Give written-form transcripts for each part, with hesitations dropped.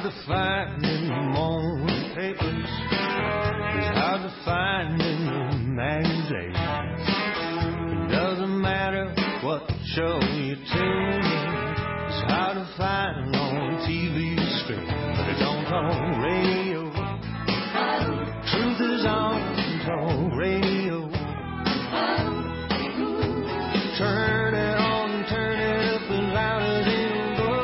to find in the morning papers. It's hard to find in the magazines. It doesn't matter what show you tune in. It's hard to find on TV screen, but it's on talk radio. Truth is on talk radio. Turn it on, turn it up as loud as it'll go.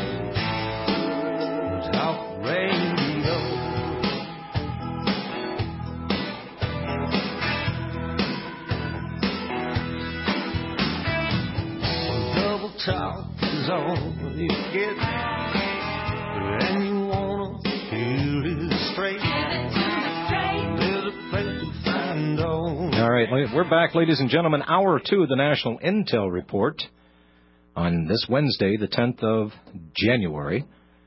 Talk radio. Double talk is all you get, and you wanna hear it straight. There's a place to find all right, we're back, ladies and gentlemen. Hour 2 of the National Intel Report on this Wednesday, the 10th of January,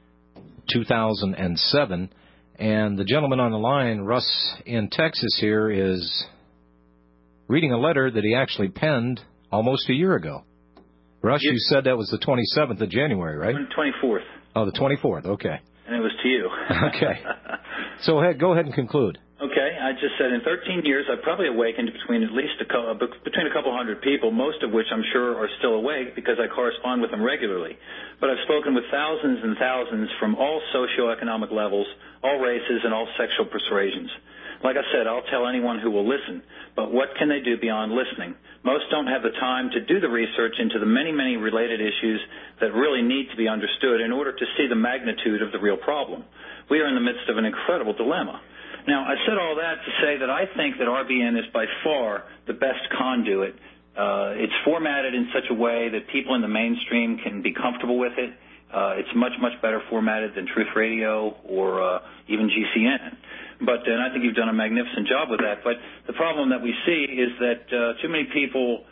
2007. And the gentleman on the line, Russ in Texas here, is reading a letter that he actually penned almost a year ago. Russ, you said that was the 27th of January, right? 24th. Oh, the 24th, okay. And it was to you. Okay. So go ahead and conclude. Okay, I just said in 13 years I've probably awakened between at least between a couple hundred people, most of which I'm sure are still awake because I correspond with them regularly. But I've spoken with thousands and thousands from all socioeconomic levels, all races, and all sexual persuasions. Like I said, I'll tell anyone who will listen, but what can they do beyond listening? Most don't have the time to do the research into the many, many related issues that really need to be understood in order to see the magnitude of the real problem. We are in the midst of an incredible dilemma. Now, I said all that to say that I think that RBN is by far the best conduit. It's formatted in such a way that people in the mainstream can be comfortable with it. It's much, much better formatted than Truth Radio or even GCN. And I think you've done a magnificent job with that. But the problem that we see is that too many people,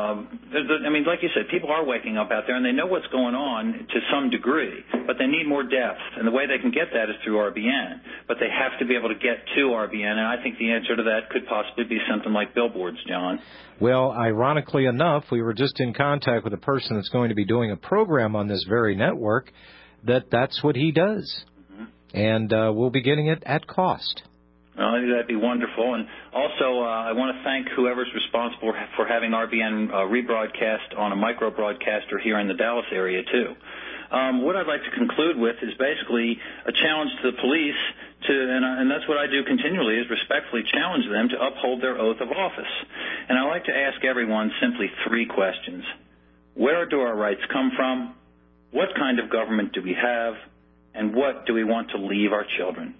like you said, people are waking up out there and they know what's going on to some degree, but they need more depth. And the way they can get that is through RBN. But they have to be able to get to RBN, and I think the answer to that could possibly be something like billboards, John. Well, ironically enough, we were just in contact with a person that's going to be doing a program on this very network that's what he does. And we'll be getting it at cost. Well, that'd be wonderful. And also, I want to thank whoever's responsible for having RBN rebroadcast on a micro broadcaster here in the Dallas area, too. What I'd like to conclude with is basically a challenge to the police and that's what I do continually, is respectfully challenge them to uphold their oath of office. And I like to ask everyone simply 3 questions. Where do our rights come from? What kind of government do we have? And what do we want to leave our children?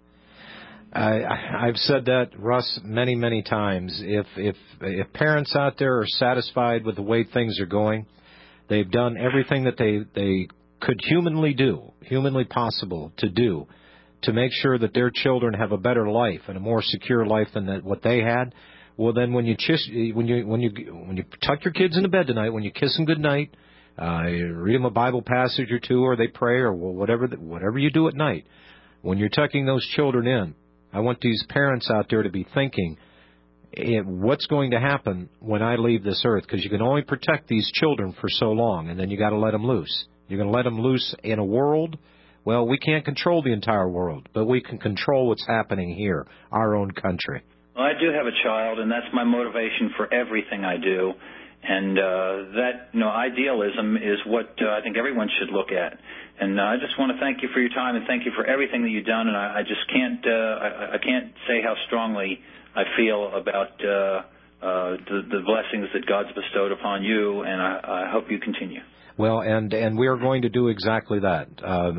I've said that, Russ, many, many times. If parents out there are satisfied with the way things are going, they've done everything that they could humanly possible to do, to make sure that their children have a better life and a more secure life than what they had. Well, then when you tuck your kids into bed tonight, when you kiss them good night, you read them a Bible passage or two, or they pray, or whatever you do at night, when you're tucking those children in, I want these parents out there to be thinking, what's going to happen when I leave this earth? Because you can only protect these children for so long, and then you got to let them loose. You're going to let them loose in a world. Well, we can't control the entire world, but we can control what's happening here, our own country. Well, I do have a child, and that's my motivation for everything I do. And idealism is what I think everyone should look at. And I just want to thank you for your time and thank you for everything that you've done. And I just can't I can't say how strongly I feel about the blessings that God's bestowed upon you. And I hope you continue. Well, and we are going to do exactly that.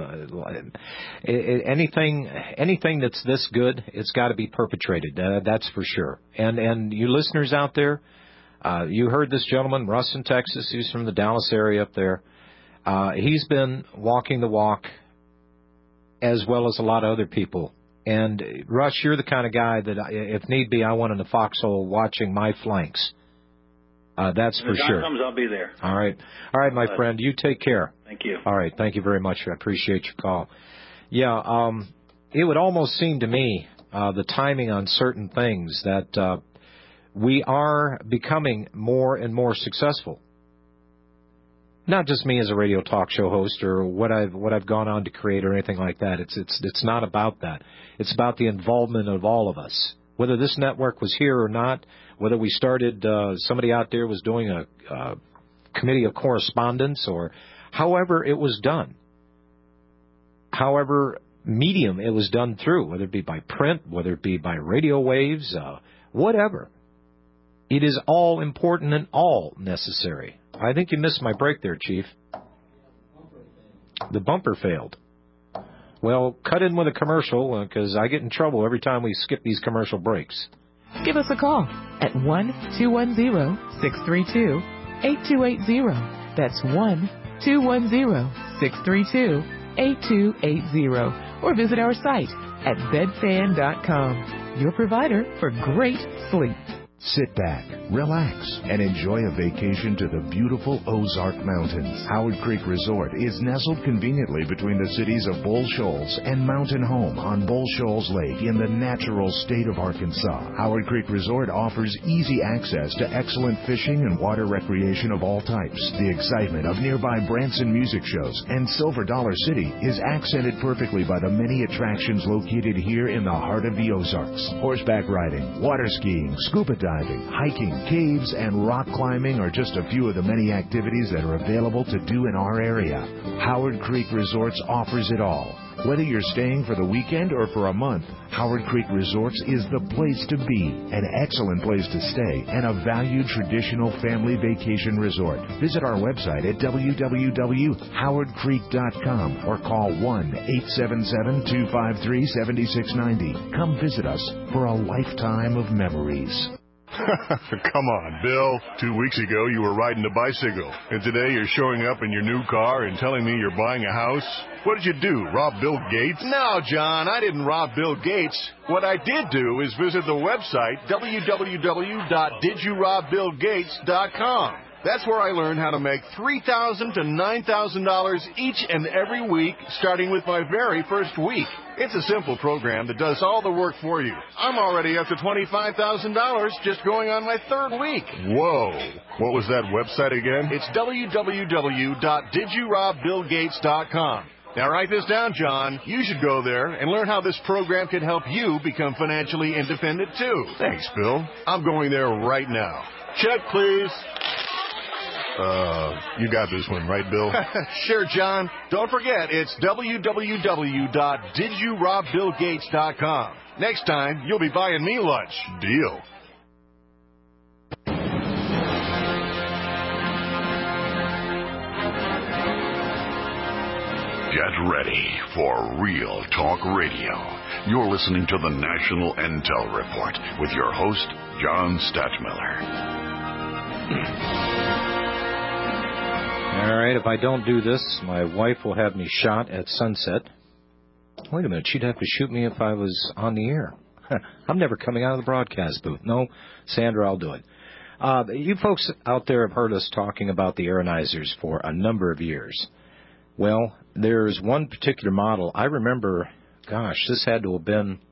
Anything that's this good, it's got to be perpetrated. That's for sure. And you listeners out there, you heard this gentleman, Russ in Texas. He's from the Dallas area up there. He's been walking the walk as well as a lot of other people. And, Russ, you're the kind of guy that, if need be, I want in the foxhole watching my flanks. That's for sure. When the time comes, I'll be there. All right, my friend. You take care. Thank you. All right. Thank you very much. I appreciate your call. Yeah, it would almost seem to me, the timing on certain things, that we are becoming more and more successful. Not just me as a radio talk show host or what I've gone on to create or anything like that. It's not about that. It's about the involvement of all of us. Whether this network was here or not, whether we started, somebody out there was doing a committee of correspondence, or however it was done, however medium it was done through, whether it be by print, whether it be by radio waves, whatever. It is all important and all necessary. I think you missed my break there, Chief. The bumper failed. Well, cut in with a commercial, because I get in trouble every time we skip these commercial breaks. Give us a call at 1-210-632-8280. That's 1-210-632-8280. Or visit our site at bedfan.com, your provider for great sleep. Sit back, relax, and enjoy a vacation to the beautiful Ozark Mountains. Howard Creek Resort is nestled conveniently between the cities of Bull Shoals and Mountain Home on Bull Shoals Lake in the natural state of Arkansas. Howard Creek Resort offers easy access to excellent fishing and water recreation of all types. The excitement of nearby Branson music shows and Silver Dollar City is accented perfectly by the many attractions located here in the heart of the Ozarks. Horseback riding, water skiing, scuba diving, hiking, caves, and rock climbing are just a few of the many activities that are available to do in our area. Howard Creek Resorts offers it all. Whether you're staying for the weekend or for a month, Howard Creek Resorts is the place to be, an excellent place to stay, and a valued traditional family vacation resort. Visit our website at www.howardcreek.com or call 1-877-253-7690. Come visit us for a lifetime of memories. Come on, Bill. 2 weeks ago, you were riding a bicycle, and today you're showing up in your new car and telling me you're buying a house? What did you do, rob Bill Gates? No, John, I didn't rob Bill Gates. What I did do is visit the website, www.didyourobBillGates.com. That's where I learned how to make $3,000 to $9,000 each and every week, starting with my very first week. It's a simple program that does all the work for you. I'm already up to $25,000 just going on my third week. Whoa. What was that website again? It's www.didyourobBillGates.com. Now write this down, John. You should go there and learn how this program can help you become financially independent, too. Thanks, Bill. I'm going there right now. Check, please. You got this one, right, Bill? Sure, John. Don't forget, it's www.didyourobBillGates.com. Next time, you'll be buying me lunch. Deal. Get ready for Real Talk Radio. You're listening to the National Intel Report with your host, John Stachmiller. All right, if I don't do this, my wife will have me shot at sunset. Wait a minute, she'd have to shoot me if I was on the air. I'm never coming out of the broadcast booth. No, Sandra, I'll do it. You folks out there have heard us talking about the Aeronizers for a number of years. Well, there's one particular model. I remember, gosh, this had to have been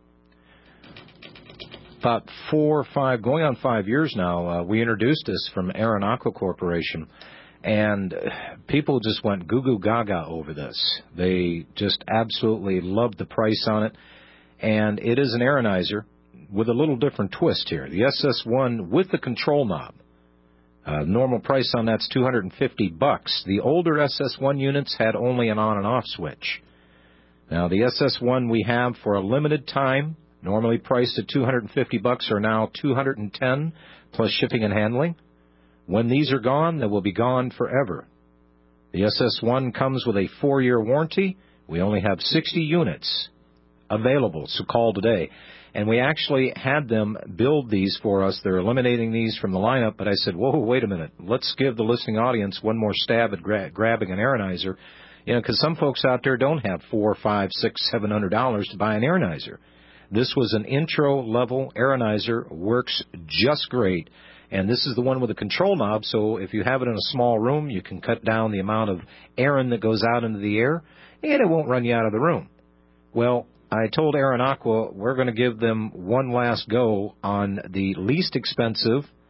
about 4 or 5, going on 5 years now. We introduced this from Aeronaqua Corporation. And people just went goo-goo gaga over this. They just absolutely loved the price on it. And it is an Aeronizer with a little different twist here. The SS1 with the control knob. Normal price on that's $250. The older SS1 units had only an on and off switch. Now, the SS1 we have for a limited time, normally priced at $250, are now $210 plus shipping and handling. When these are gone, they will be gone forever. The SS1 comes with a 4-year warranty. We only have 60 units available, so call today. And we actually had them build these for us. They're eliminating these from the lineup, but I said, whoa, wait a minute. Let's give the listening audience one more stab at grabbing an Aeronizer. You know, because some folks out there don't have $400, $500, $600, $700 to buy an Aeronizer. This was an intro-level Aeronizer, works just great. And this is the one with a control knob, so if you have it in a small room, you can cut down the amount of air that goes out into the air, and it won't run you out of the room. Well, I told Aeronaqua we're going to give them one last go on the least expensive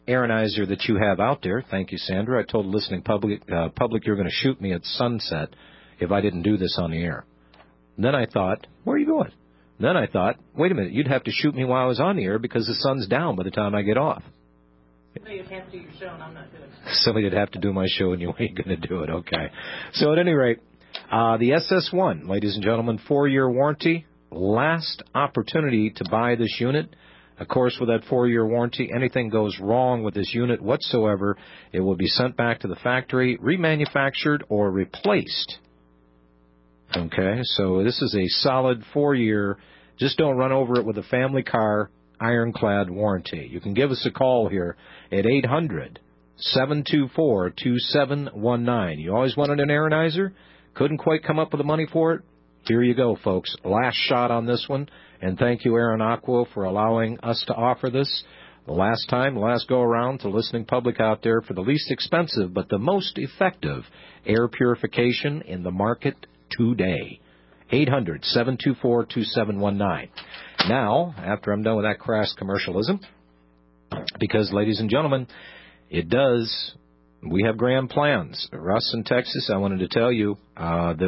Aaronizer that you have out there. Thank you, Sandra. I told the listening public you're going to shoot me at sunset if I didn't do this on the air. And then I thought, where are you going? And then I thought, wait a minute, you'd have to shoot me while I was on the air because the sun's down by the time I get off. No, you'd have to do your show, and I'm not doing it. Somebody'd have to do my show, and you ain't going to do it. Okay. So at any rate, the SS1, ladies and gentlemen, 4-year warranty, last opportunity to buy this unit. Of course, with that 4-year warranty, anything goes wrong with this unit whatsoever, it will be sent back to the factory, remanufactured, or replaced. Okay, so this is a solid 4-year, just don't run over it with a family car, ironclad warranty. You can give us a call here at 800-724-2719. You always wanted an Aaronizer? Couldn't quite come up with the money for it? Here you go, folks. Last shot on this one. And thank you, Aaron Aqua, for allowing us to offer this. The last go around to listening public out there for the least expensive but the most effective air purification in the market today. 800-724-2719. Now, after I'm done with that crass commercialism, because, ladies and gentlemen, we have grand plans. Russ in Texas, I wanted to tell you that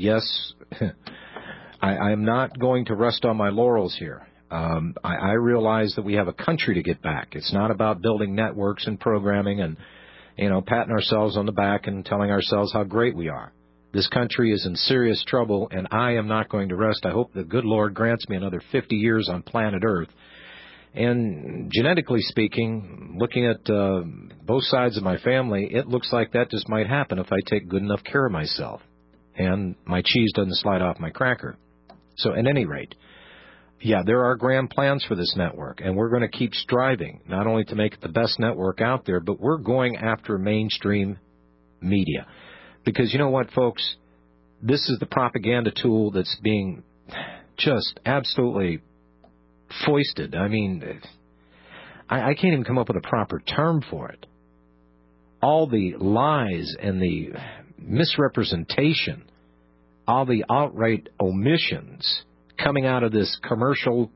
I am not going to rest on my laurels here. I realize that we have a country to get back. It's not about building networks and programming and, patting ourselves on the back and telling ourselves how great we are. This country is in serious trouble, and I am not going to rest. I hope the good Lord grants me another 50 years on planet Earth. And genetically speaking, looking at both sides of my family, it looks like that just might happen if I take good enough care of myself. And my cheese doesn't slide off my cracker. So at any rate, yeah, there are grand plans for this network, and we're going to keep striving, not only to make it the best network out there, but we're going after mainstream media. Because you know what, folks? This is the propaganda tool that's being just absolutely foisted. I mean, I can't even come up with a proper term for it. All the lies and the misrepresentation, all the outright omissions coming out of this commercially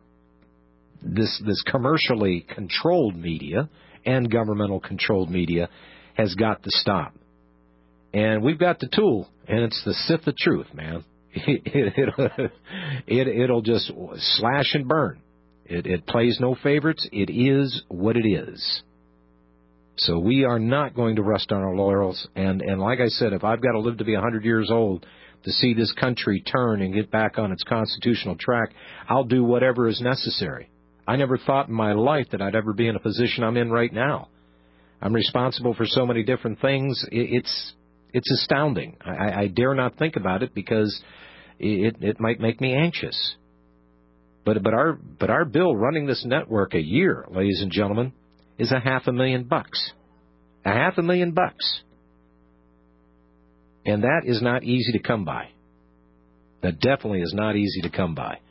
controlled media and governmental controlled media has got to stop. And we've got the tool, and it's the Sith of Truth, man. It'll just slash and burn. It plays no favorites. It is what it is. So we are not going to rest on our laurels. And like I said, if I've got to live to be 100 years old to see this country turn and get back on its constitutional track, I'll do whatever is necessary. I never thought in my life that I'd ever be in a position I'm in right now. I'm responsible for so many different things. It's astounding. I dare not think about it because it might make me anxious. But our bill running this network a year, ladies and gentlemen, is $500,000. $500,000. And that is not easy to come by. That definitely is not easy to come by.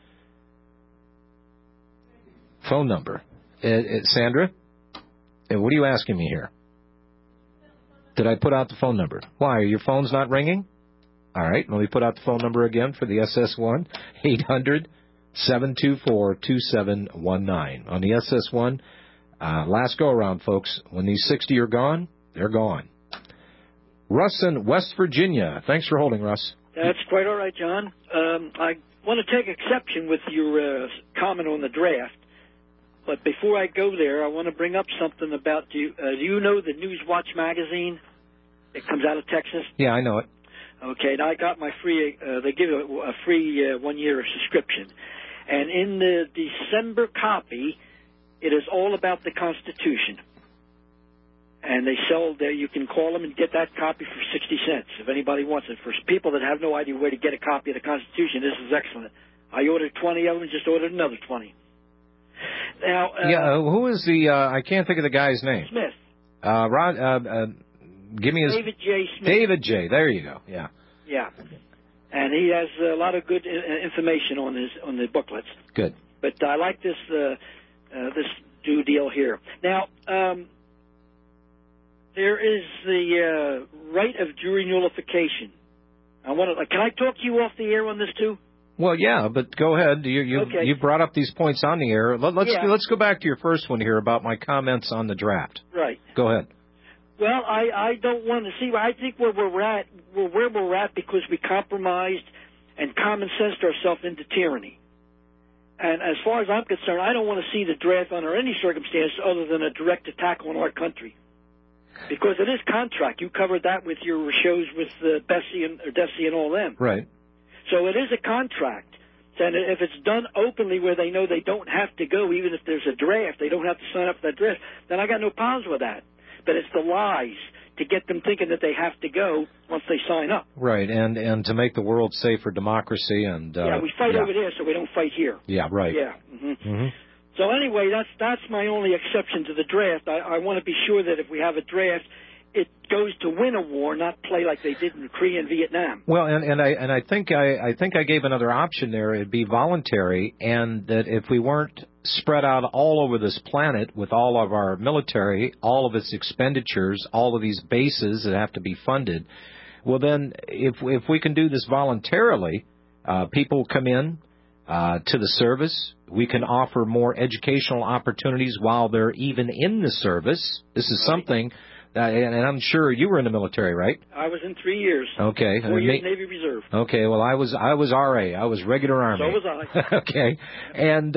Phone number. Sandra, what are you asking me here? Did I put out the phone number? Why, are your phones not ringing? All right, let me put out the phone number again for the SS1, 800-724-2719. On the SS1, last go-around, folks. When these 60 are gone, they're gone. Russ in West Virginia. Thanks for holding, Russ. That's quite all right, John. I want to take exception with your comment on the draft. But before I go there, I want to bring up something about, do you know the Newswatch magazine? It comes out of Texas. Yeah, I know it. Okay, and I got my free, they give a free 1-year subscription. And in the December copy, it is all about the Constitution. And they sell there, you can call them and get that copy for 60 cents if anybody wants it. For people that have no idea where to get a copy of the Constitution, this is excellent. I ordered 20 of them and just ordered another 20. Now, who is the, I can't think of the guy's name. Smith. Give me his... David J. Smith. David J. There you go, yeah. Yeah. And he has a lot of good information on the booklets. Good. But I like this new deal here. Now, there is the right of jury nullification. Can I talk to you off the air on this too? Well, yeah, but go ahead. You brought up these points on the air. Let's go back to your first one here about my comments on the draft. Right. Go ahead. Well, I don't want to see. I think where we're at because we compromised and common sensed ourselves into tyranny. And as far as I'm concerned, I don't want to see the draft under any circumstance other than a direct attack on our country. Because it is contract. You covered that with your shows with Desi and all them. Right. So it is a contract. And if it's done openly where they know they don't have to go, even if there's a draft, they don't have to sign up for that draft, then I got no problems with that. But it's the lies to get them thinking that they have to go once they sign up. Right, and to make the world safe for democracy and we fight over there, so we don't fight here. Yeah, right. Yeah. So anyway, that's my only exception to the draft. I want to be sure that if we have a draft, it goes to win a war, not play like they did in Korea and Vietnam. Well, and I think I gave another option there. It'd be voluntary, and that if we weren't spread out all over this planet with all of our military, all of its expenditures, all of these bases that have to be funded, well then, if we can do this voluntarily, people come in to the service. We can offer more educational opportunities while they're even in the service. This is something. And I'm sure you were in the military, right? I was in 3 years. Okay. 4 years Navy Reserve. Okay. Well, I was RA. I was regular Army. So was I. Okay. And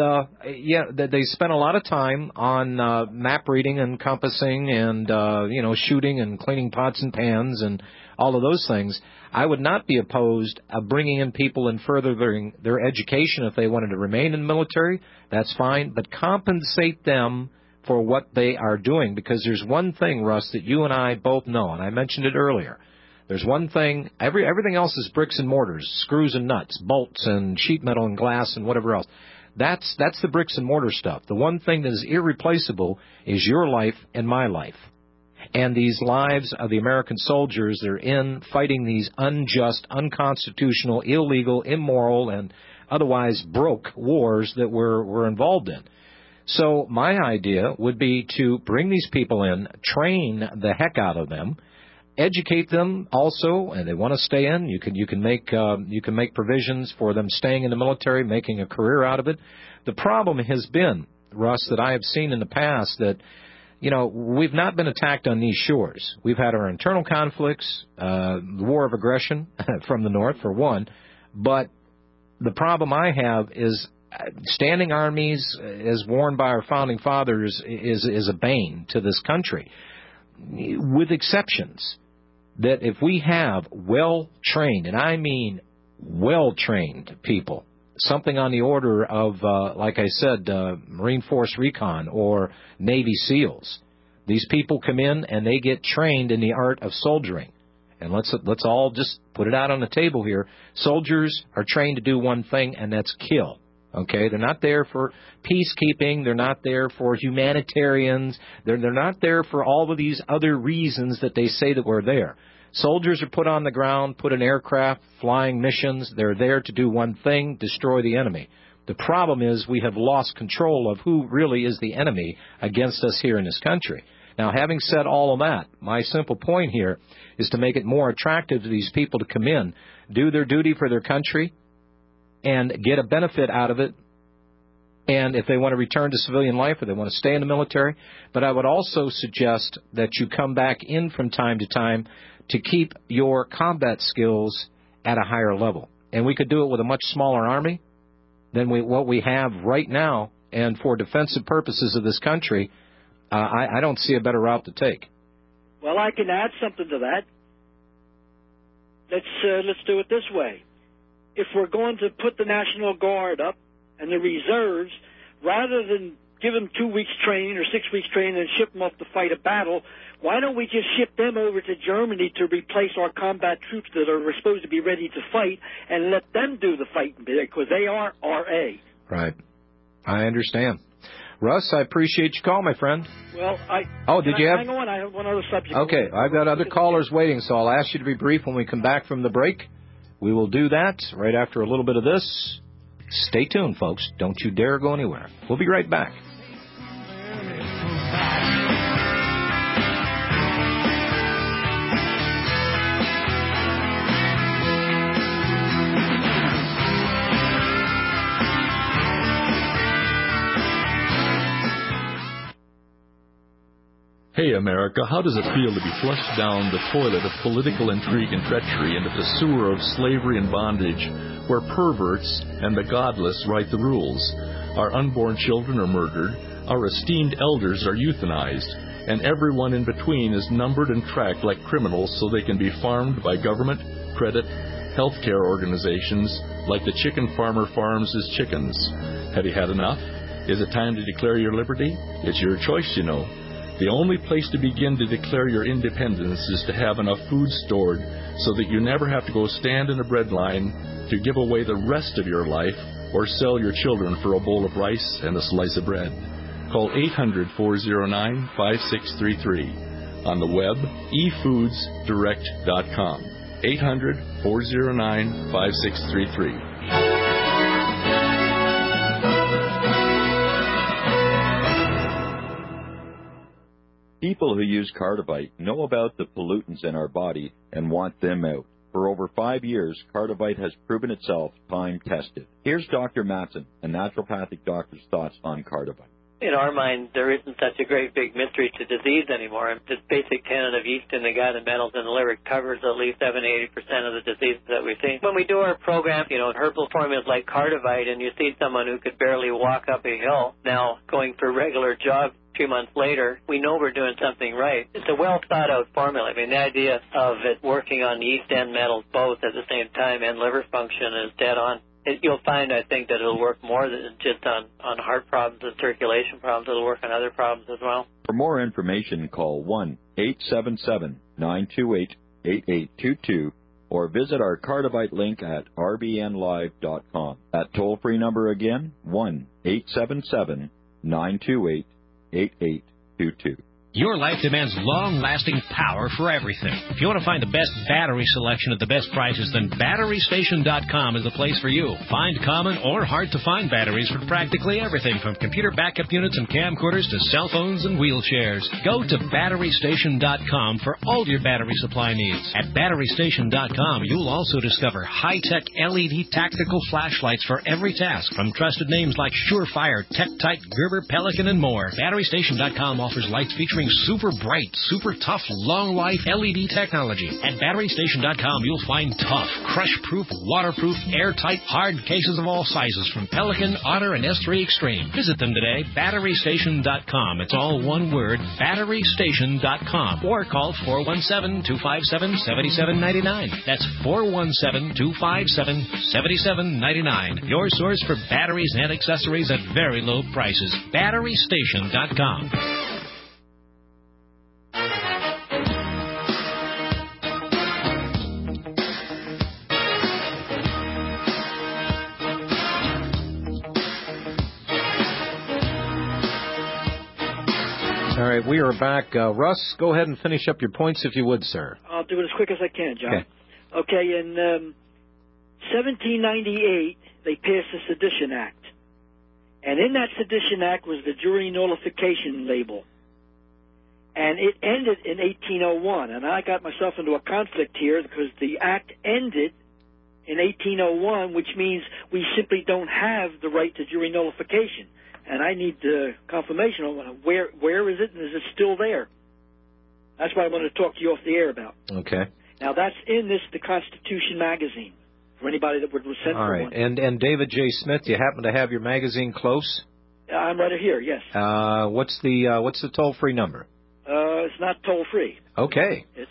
they spent a lot of time on map reading and compassing and shooting and cleaning pots and pans and all of those things. I would not be opposed of bringing in people and furthering their education if they wanted to remain in the military. That's fine, but compensate them for what they are doing, because there's one thing, Russ, that you and I both know, and I mentioned it earlier. There's one thing, everything else is bricks and mortars, screws and nuts, bolts and sheet metal and glass and whatever else. That's the bricks and mortar stuff. The one thing that is irreplaceable is your life and my life. And these lives of the American soldiers, they're in fighting these unjust, unconstitutional, illegal, immoral, and otherwise broke wars that we're involved in. So my idea would be to bring these people in, train the heck out of them, educate them also, and they want to stay in. You can make provisions for them staying in the military, making a career out of it. The problem has been, Russ, that I have seen in the past that, we've not been attacked on these shores. We've had our internal conflicts, the war of aggression from the north, for one, but the problem I have is standing armies, as warned by our founding fathers, is a bane to this country, with exceptions. That if we have well-trained, and I mean well-trained people, something on the order of, like I said, Marine Force Recon or Navy SEALs, these people come in and they get trained in the art of soldiering. And let's all just put it out on the table here. Soldiers are trained to do one thing, and that's kill. Okay, they're not there for peacekeeping. They're not there for humanitarians. They're not there for all of these other reasons that they say that we're there. Soldiers are put on the ground, put in aircraft, flying missions. They're there to do one thing, destroy the enemy. The problem is we have lost control of who really is the enemy against us here in this country. Now, having said all of that, my simple point here is to make it more attractive to these people to come in, do their duty for their country, and get a benefit out of it, and if they want to return to civilian life or they want to stay in the military. But I would also suggest that you come back in from time to time to keep your combat skills at a higher level. And we could do it with a much smaller army than what we have right now, and for defensive purposes of this country, I don't see a better route to take. Well, I can add something to that. Let's do it this way. If we're going to put the National Guard up and the reserves, rather than give them 2 weeks training or 6 weeks training and ship them off to fight a battle, why don't we just ship them over to Germany to replace our combat troops that are supposed to be ready to fight, and let them do the fighting, because they are RA. Right. I understand. Russ, I appreciate your call, my friend. Well, hang on? I have one other subject. Okay, I've got other callers waiting, so I'll ask you to be brief when we come back from the break. We will do that right after a little bit of this. Stay tuned, folks. Don't you dare go anywhere. We'll be right back. Hey, America, how does it feel to be flushed down the toilet of political intrigue and treachery into the sewer of slavery and bondage, where perverts and the godless write the rules? Our unborn children are murdered, our esteemed elders are euthanized, and everyone in between is numbered and tracked like criminals so they can be farmed by government, credit, healthcare organizations, like the chicken farmer farms his chickens. Have you had enough? Is it time to declare your liberty? It's your choice, you know. The only place to begin to declare your independence is to have enough food stored so that you never have to go stand in a bread line to give away the rest of your life or sell your children for a bowl of rice and a slice of bread. Call 800-409-5633. On the web, efoodsdirect.com. 800-409-5633. People who use Cardivite know about the pollutants in our body and want them out. For over 5 years, Cardivite has proven itself time-tested. Here's Dr. Matson, a naturopathic doctor's thoughts on Cardivite. In our mind, there isn't such a great big mystery to disease anymore. This basic tenet of yeast in the gut and metals in the liver covers at least 70-80% of the diseases that we see. When we do our program, herbal formulas like Cardivite, and you see someone who could barely walk up a hill now going for a regular jog 2 months later, we know we're doing something right. It's a well-thought-out formula. I mean, the idea of it working on yeast and metals both at the same time and liver function is dead on. You'll find, I think, that it'll work more than just on heart problems and circulation problems. It'll work on other problems as well. For more information, call 1-877-928-8822 or visit our Cardivite link at rbnlive.com. That toll-free number again, 1-877-928-8822. Your life demands long-lasting power for everything. If you want to find the best battery selection at the best prices, then BatteryStation.com is the place for you. Find common or hard-to-find batteries for practically everything, from computer backup units and camcorders to cell phones and wheelchairs. Go to BatteryStation.com for all your battery supply needs. At BatteryStation.com, you'll also discover high-tech LED tactical flashlights for every task, from trusted names like Surefire, TechTite, Gerber, Pelican, and more. BatteryStation.com offers lights featuring super bright, super tough, long-life LED technology. At BatteryStation.com, you'll find tough, crush-proof, waterproof, airtight, hard cases of all sizes from Pelican, Otter, and S3 Extreme. Visit them today, BatteryStation.com. It's all one word, BatteryStation.com. Or call 417-257-7799. That's 417-257-7799. Your source for batteries and accessories at very low prices. BatteryStation.com. All right, we are back. Russ, go ahead and finish up your points if you would, sir. I'll do it as quick as I can, John. Okay, in 1798, they passed the Sedition Act. And in that Sedition Act was the jury nullification label. And it ended in 1801. And I got myself into a conflict here because the act ended in 1801, which means we simply don't have the right to jury nullification. And I need confirmation on where is it, and is it still there? That's what I wanted to talk to you off the air about. Okay. Now, that's in the Constitution magazine, for anybody that would send for one. And David J. Smith, do you happen to have your magazine close? I'm right here, yes. What's the toll-free number? It's not toll-free. Okay. It's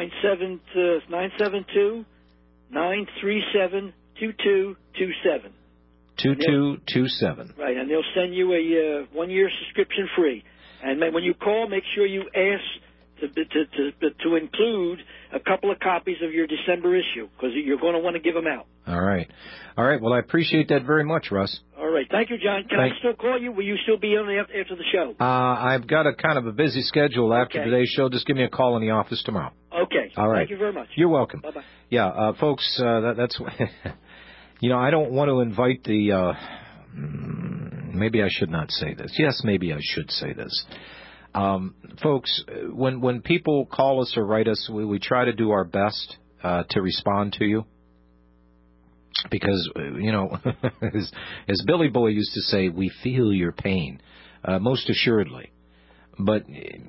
972-937-2227. 2227. Right, and they'll send you a 1-year subscription free. And when you call, make sure you ask to include a couple of copies of your December issue, because you're going to want to give them out. All right. Well, I appreciate that very much, Russ. All right. Thank you, John. Can I still call you? Will you still be on after the show? I've got a kind of a busy schedule after today's show. Just give me a call in the office tomorrow. Okay. All right. Thank you very much. You're welcome. Bye-bye. Yeah, folks, that's... I don't want to invite the... maybe I should not say this. Yes, maybe I should say this. Folks, when people call us or write us, we try to do our best to respond to you. Because, as Billy Boy used to say, we feel your pain, most assuredly. But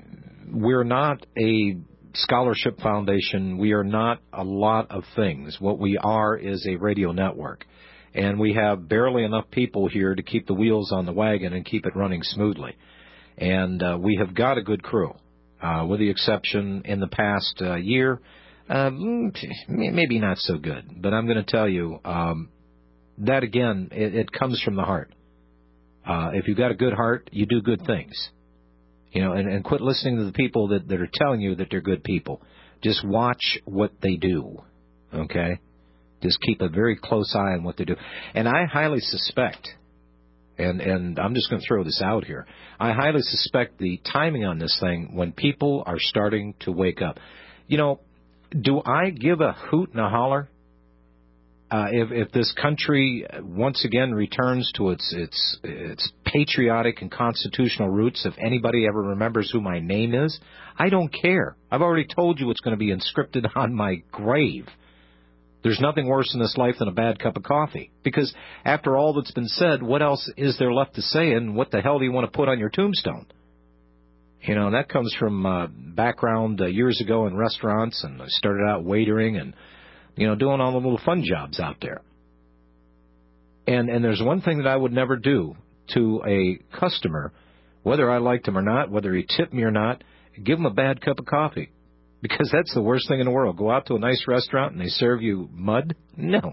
we're not a scholarship foundation. We are not a lot of things. What we are is a radio network. And we have barely enough people here to keep the wheels on the wagon and keep it running smoothly. And we have got a good crew, with the exception in the past year, maybe not so good. But I'm going to tell you, that again, it comes from the heart. If you've got a good heart, you do good things. You know, and quit listening to the people that are telling you that they're good people. Just watch what they do, okay? Just keep a very close eye on what they do. And I highly suspect, and I'm just going to throw this out here, I highly suspect the timing on this thing when people are starting to wake up. You know, do I give a hoot and a holler if this country once again returns to its patriotic and constitutional roots? If anybody ever remembers who my name is, I don't care. I've already told you it's going to be inscripted on my grave. There's nothing worse in this life than a bad cup of coffee. Because after all that's been said, what else is there left to say, and what the hell do you want to put on your tombstone? You know, that comes from background years ago in restaurants, and I started out waitering and, you know, doing all the little fun jobs out there. And there's one thing that I would never do to a customer, whether I liked him or not, whether he tipped me or not, give him a bad cup of coffee. Because that's the worst thing in the world. Go out to a nice restaurant and they serve you mud? No.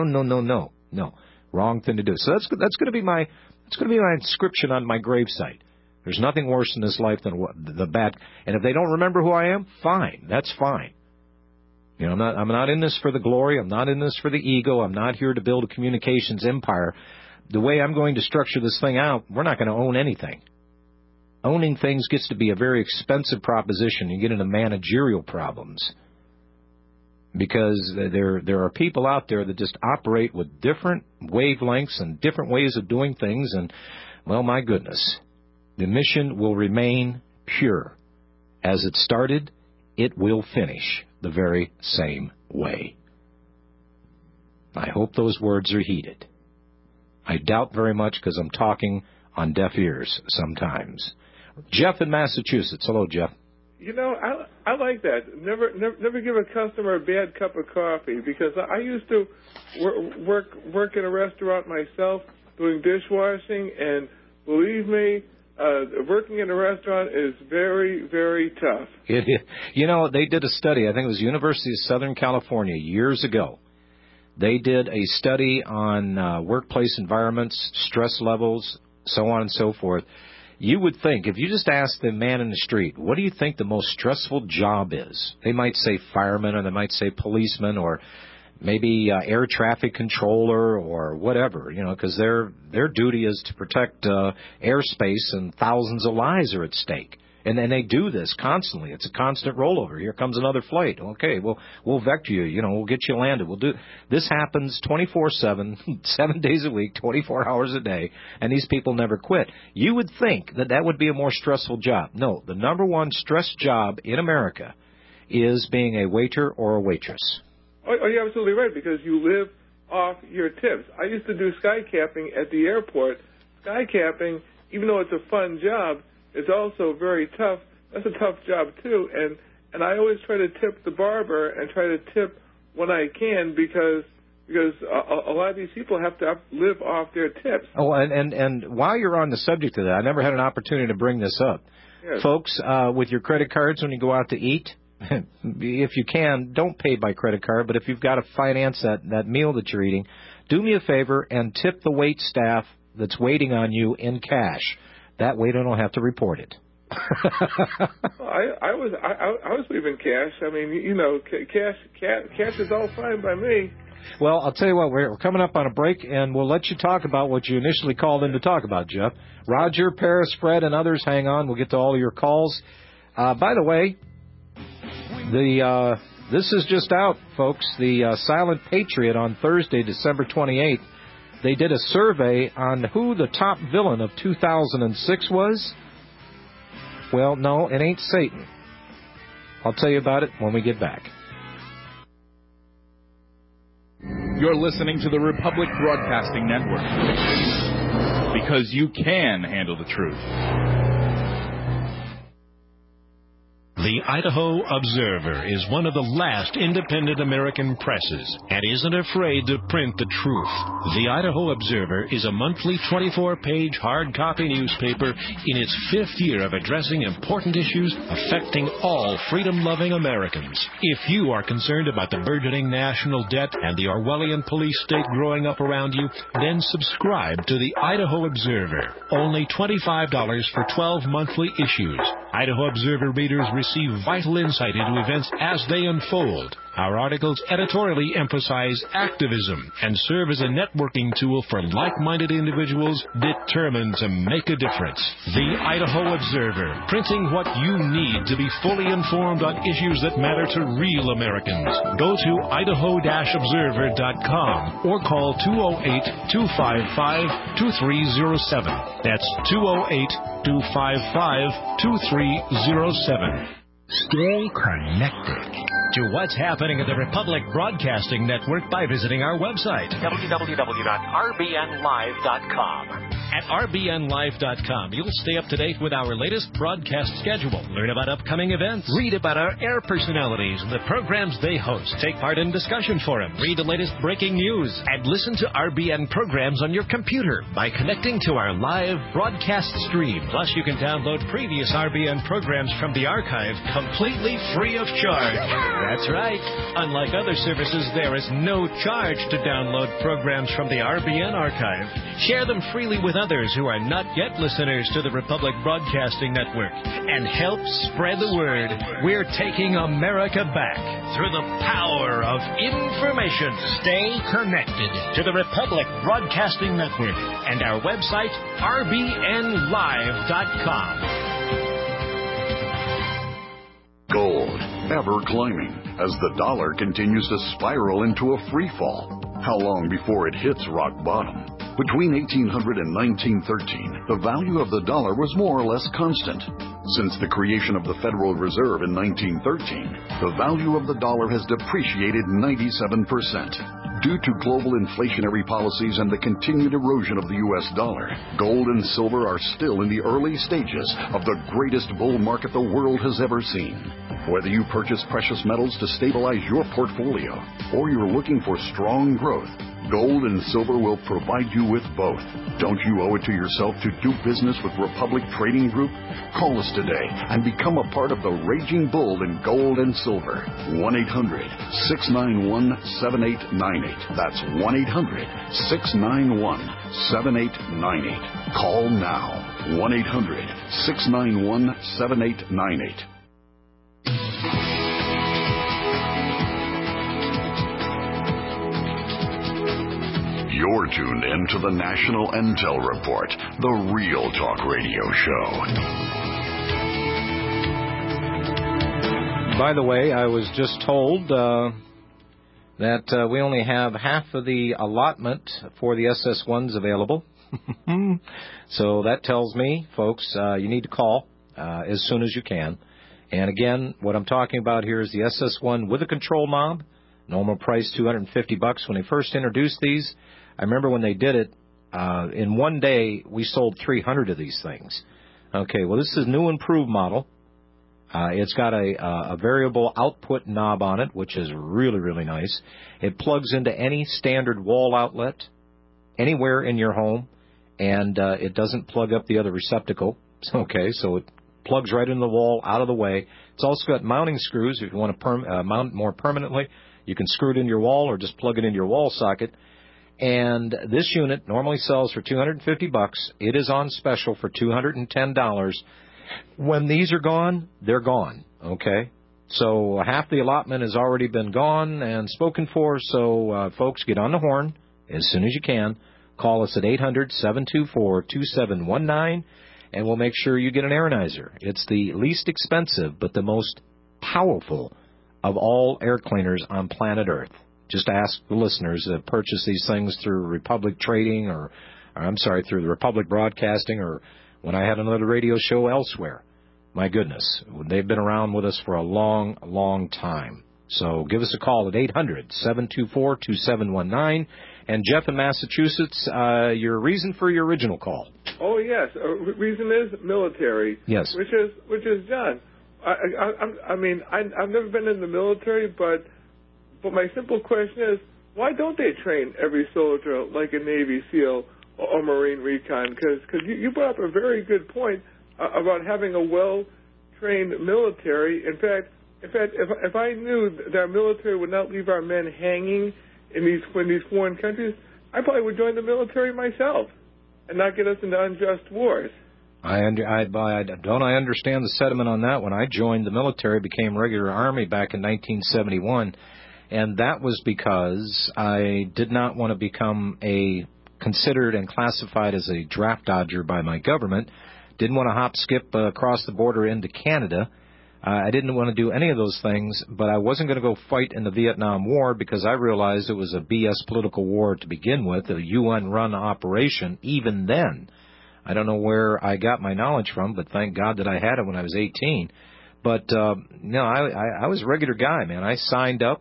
Wrong thing to do. So that's going to be my inscription on my gravesite. There's nothing worse in this life than the bad. And if they don't remember who I am, fine. That's fine. You know, I'm not in this for the glory. I'm not in this for the ego. I'm not here to build a communications empire. The way I'm going to structure this thing out, we're not going to own anything. Owning things gets to be a very expensive proposition. You get into managerial problems because there are people out there that just operate with different wavelengths and different ways of doing things. And, well, my goodness, the mission will remain pure. As it started, it will finish the very same way. I hope those words are heeded. I doubt very much because I'm talking on deaf ears sometimes. Jeff in Massachusetts. Hello, Jeff. You know, I like that. Never give a customer a bad cup of coffee, because I used to work in a restaurant myself doing dishwashing, and believe me, working in a restaurant is very, very tough. You know, they did a study. I think it was University of Southern California years ago. They did a study on workplace environments, stress levels, so on and so forth. You would think, if you just ask the man in the street, what do you think the most stressful job is? They might say fireman, or they might say policeman, or maybe air traffic controller, or whatever, you know, because their duty is to protect airspace, and thousands of lives are at stake. And then they do this constantly. It's a constant rollover. Here comes another flight. Okay, we'll vector you. You know, we'll get you landed. We'll do this. Happens 24/7, 7 days a week, 24 hours a day, and these people never quit. You would think that would be a more stressful job. No, the number one stress job in America is being a waiter or a waitress. Oh, you're absolutely right, because you live off your tips. I used to do sky capping at the airport. Sky capping, even though it's a fun job, it's also very tough. That's a tough job, too. And I always try to tip the barber and try to tip when I can, because a lot of these people have to live off their tips. Oh, and while you're on the subject of that, I never had an opportunity to bring this up. Yes. Folks, with your credit cards when you go out to eat, if you can, don't pay by credit card, but if you've got to finance that meal that you're eating, do me a favor and tip the wait staff that's waiting on you in cash. That way they don't have to report it. I was leaving cash. I mean, you know, cash is all fine by me. Well, I'll tell you what, we're coming up on a break, and we'll let you talk about what you initially called in to talk about, Jeff. Roger, Paris, Fred, and others, hang on. We'll get to all of your calls. By the way, this is just out, folks. The Silent Patriot on Thursday, December 28th. They did a survey on who the top villain of 2006 was. Well, no, it ain't Satan. I'll tell you about it when we get back. You're listening to the Republic Broadcasting Network, because you can handle the truth. The Idaho Observer is one of the last independent American presses and isn't afraid to print the truth. The Idaho Observer is a monthly 24-page hard copy newspaper in its 5th year of addressing important issues affecting all freedom-loving Americans. If you are concerned about the burgeoning national debt and the Orwellian police state growing up around you, then subscribe to the Idaho Observer. Only $25 for 12 monthly issues. Idaho Observer readers receive vital insight into events as they unfold. Our articles editorially emphasize activism and serve as a networking tool for like-minded individuals determined to make a difference. The Idaho Observer, printing what you need to be fully informed on issues that matter to real Americans. Go to idaho-observer.com or call 208-255-2307. That's 208-255-2307. Stay connected to what's happening at the Republic Broadcasting Network by visiting our website, www.rbnlive.com. At rbnlive.com, you'll stay up to date with our latest broadcast schedule, learn about upcoming events, read about our air personalities and the programs they host, take part in discussion forums, read the latest breaking news, and listen to RBN programs on your computer by connecting to our live broadcast stream. Plus, you can download previous RBN programs from the archive completely free of charge. That's right. Unlike other services, there is no charge to download programs from the RBN archive. Share them freely with others who are not yet listeners to the Republic Broadcasting Network and help spread the word. We're taking America back through the power of information. Stay connected to the Republic Broadcasting Network and our website, rbnlive.com. Gold, ever climbing, as the dollar continues to spiral into a free fall. How long before it hits rock bottom? Between 1800 and 1913, the value of the dollar was more or less constant. Since the creation of the Federal Reserve in 1913, the value of the dollar has depreciated 97%. Due to global inflationary policies and the continued erosion of the U.S. dollar, gold and silver are still in the early stages of the greatest bull market the world has ever seen. Whether you purchase precious metals to stabilize your portfolio or you're looking for strong growth, gold and silver will provide you with both. Don't you owe it to yourself to do business with Republic Trading Group? Call us today and become a part of the raging bull in gold and silver. 1-800-691-7898. That's 1-800-691-7898. Call now. 1-800-691-7898. You're tuned in to the National Intel Report, the Real Talk Radio Show. By the way, I was just told that we only have half of the allotment for the SS1s available. So that tells me, folks, you need to call as soon as you can. And again, what I'm talking about here is the SS1 with a control knob. Normal price $250 when they first introduced these. I remember when they did it, in one day we sold 300 of these things. Okay, well, this is a new improved model. It's got a variable output knob on it, which is really, really nice. It plugs into any standard wall outlet anywhere in your home, and it doesn't plug up the other receptacle. Okay, so it plugs right into the wall, out of the way. It's also got mounting screws. If you want to mount it more permanently, you can screw it in your wall or just plug it into your wall socket. And this unit normally sells for $250. It is on special for $210. When these are gone, they're gone, okay? So half the allotment has already been gone and spoken for, so folks, get on the horn as soon as you can. Call us at 800-724-2719, and we'll make sure you get an Aironizer. It's the least expensive but the most powerful of all air cleaners on planet Earth. Just ask the listeners that purchase these things through Republic Trading or through the Republic Broadcasting or when I had another radio show elsewhere. My goodness, they've been around with us for a long, long time. So give us a call at 800-724-2719. And Jeff in Massachusetts, your reason for your original call. Oh, yes. Reason is military. Yes. Which is John. I mean, I've never been in the military, but my simple question is, why don't they train every soldier like a Navy SEAL or Marine Recon? Because you brought up a very good point about having a well-trained military. In fact, if I knew that our military would not leave our men hanging in these foreign countries, I probably would join the military myself and not get us into unjust wars. I understand the sentiment on that. When I joined the military, became regular Army back in 1971, and that was because I did not want to become considered and classified as a draft dodger by my government. Didn't want to hop, skip across the border into Canada. I didn't want to do any of those things, but I wasn't going to go fight in the Vietnam War because I realized it was a BS political war to begin with, a UN-run operation. Even then, I don't know where I got my knowledge from, but thank God that I had it when I was 18. But no, I was a regular guy, man. I signed up.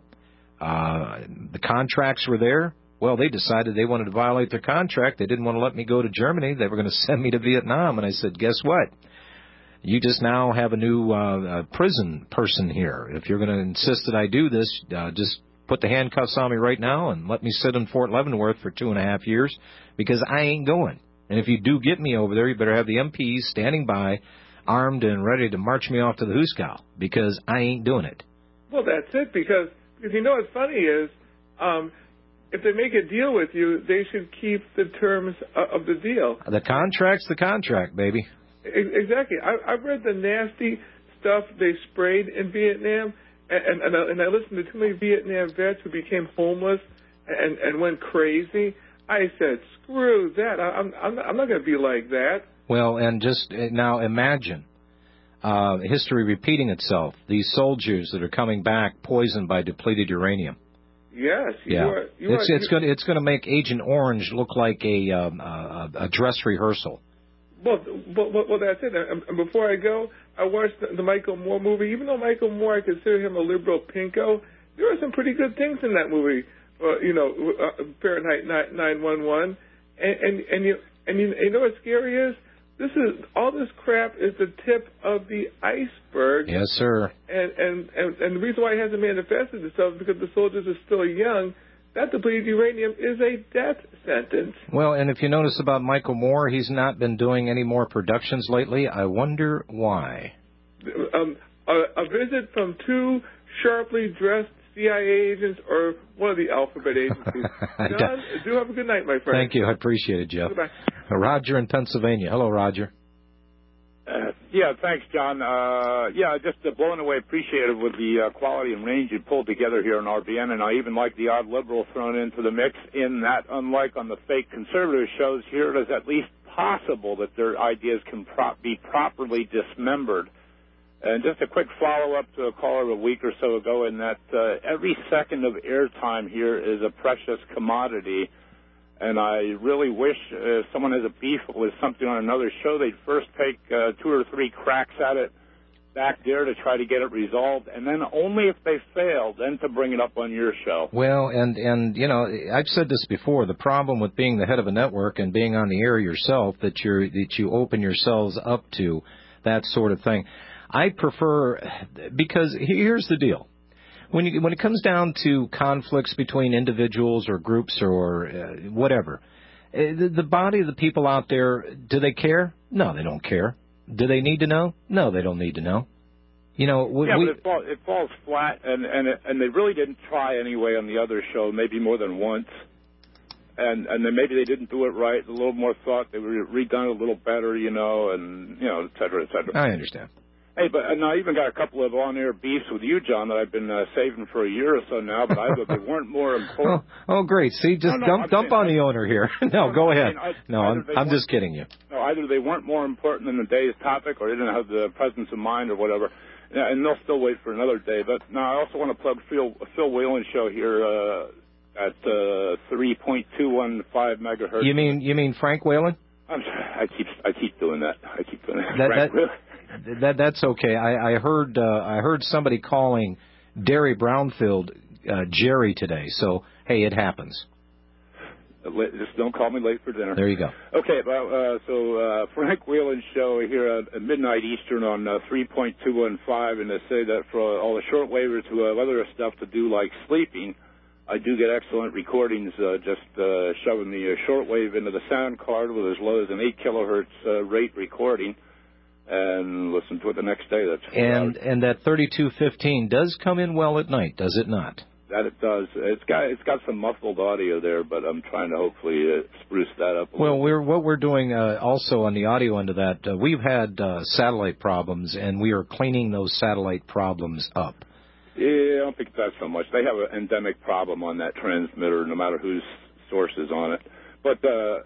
The contracts were there. Well, they decided they wanted to violate their contract. They didn't want to let me go to Germany. They were going to send me to Vietnam. And I said, guess what? You just now have a new prison person here. If you're going to insist that I do this, just put the handcuffs on me right now and let me sit in Fort Leavenworth for 2.5 years, because I ain't going. And if you do get me over there, you better have the MPs standing by, armed and ready to march me off to the Hooskow, because I ain't doing it. Well, that's it, because you know what's funny is, if they make a deal with you, they should keep the terms of the deal. The contract's the contract, baby. Exactly. I've read the nasty stuff they sprayed in Vietnam, and I listened to too many Vietnam vets who became homeless and went crazy. I said, screw that. I'm not going to be like that. Well, and just now imagine history repeating itself. These soldiers that are coming back poisoned by depleted uranium. Yes, it's going to make Agent Orange look like a dress rehearsal. Well, that's it. And before I go, I watched the Michael Moore movie. Even though Michael Moore, I consider him a liberal pinko, there are some pretty good things in that movie. Fahrenheit 9/11, and you know what's scary is? All this crap is the tip of the iceberg. Yes, sir. And the reason why it hasn't manifested itself is because the soldiers are still young. That depleted uranium is a death sentence. Well, and if you notice about Michael Moore, he's not been doing any more productions lately. I wonder why. A visit from 2 sharply dressed CIA agents or one of the alphabet agencies. John, do have a good night, my friend. Thank you. I appreciate it, Jeff. Goodbye. Roger in Pennsylvania. Hello, Roger. Yeah, thanks, John. Just blown away appreciative with the quality and range you pulled together here on RBN, and I even like the odd liberal thrown into the mix in that, unlike on the fake conservative shows, here it is at least possible that their ideas can be properly dismembered. And just a quick follow-up to a caller a week or so ago in that every second of airtime here is a precious commodity. And I really wish if someone has a beef with something on another show, they'd first take 2 or 3 cracks at it back there to try to get it resolved, and then only if they fail, then to bring it up on your show. Well, and you know, I've said this before, the problem with being the head of a network and being on the air yourself, that you open yourselves up to that sort of thing. I prefer, because here's the deal. When it comes down to conflicts between individuals or groups or whatever, the body of the people out there, do they care? No, they don't care. Do they need to know? No, they don't need to know. You know, but it falls flat, and they really didn't try anyway on the other show, maybe more than once. And then maybe they didn't do it right. A little more thought, they were redone a little better, and et cetera, et cetera. I understand. Hey, and I even got a couple of on-air beefs with you, John, that I've been saving for a year or so now, but they weren't more important. Oh, great. See, just dump on the owner here. Go ahead. I'm just kidding you. No, either they weren't more important than the day's topic, or they didn't have the presence of mind or whatever, and they'll still wait for another day. But now I also want to plug Phil Whelan's show here at 3.215 megahertz. You mean Frank Whelan? I'm sorry. I keep doing that. Frank, really? That's okay. I heard somebody calling Derry Brownfield Jerry today. So hey, it happens. Just don't call me late for dinner. There you go. Okay, so Frank Whelan's show here at midnight Eastern on 3.215, and they say that for all the shortwavers who have other stuff to do like sleeping, I do get excellent recordings just shoving the shortwave into the sound card with as low as an 8 kilohertz rate recording, and listen to it the next day. That's 4 hours. And that 3215 does come in well at night, does it not? That it does. It's got some muffled audio there, but I'm trying to hopefully spruce that up. Well, what we're doing also on the audio end of that, we've had satellite problems, and we are cleaning those satellite problems up. Yeah, I don't think that's so much. They have an endemic problem on that transmitter, no matter whose source is on it. But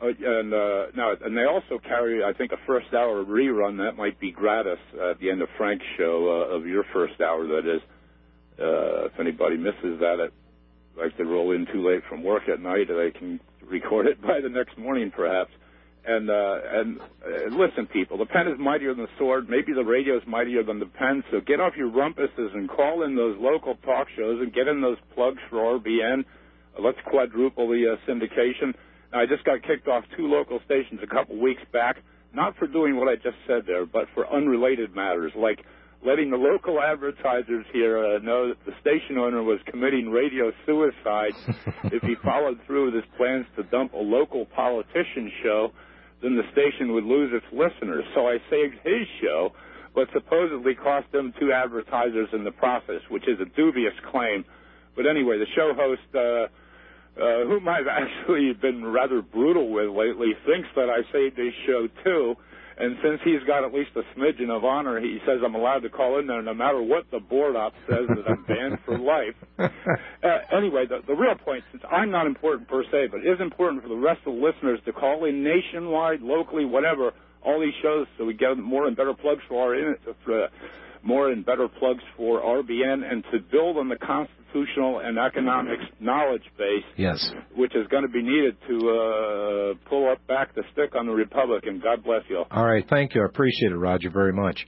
and they also carry, I think, a first hour rerun that might be gratis at the end of Frank's show of your first hour. That is. If anybody misses that, like they roll in too late from work at night, they can record it by the next morning, perhaps. And listen, people, the pen is mightier than the sword. Maybe the radio is mightier than the pen. So get off your rumpuses and call in those local talk shows and get in those plugs for RBN. Let's quadruple the syndication. Now, I just got kicked off 2 local stations a couple weeks back, not for doing what I just said there, but for unrelated matters, like letting the local advertisers here know that the station owner was committing radio suicide if he followed through with his plans to dump a local politician show, then the station would lose its listeners. So I saved his show, but supposedly cost them 2 advertisers in the process, which is a dubious claim. But anyway, the show host, whom I've actually been rather brutal with lately, thinks that I saved his show too. And since he's got at least a smidgen of honor, he says I'm allowed to call in there no matter what the board op says, that I'm banned for life. Anyway, the real point, since I'm not important per se, but it is important for the rest of the listeners to call in nationwide, locally, whatever, all these shows so we get more and better plugs for more and better plugs for RBN, and to build on the constitutional and economics knowledge base, yes, which is going to be needed to pull up back the stick on the Republic. And God bless you. All right, thank you. I appreciate it, Roger, very much.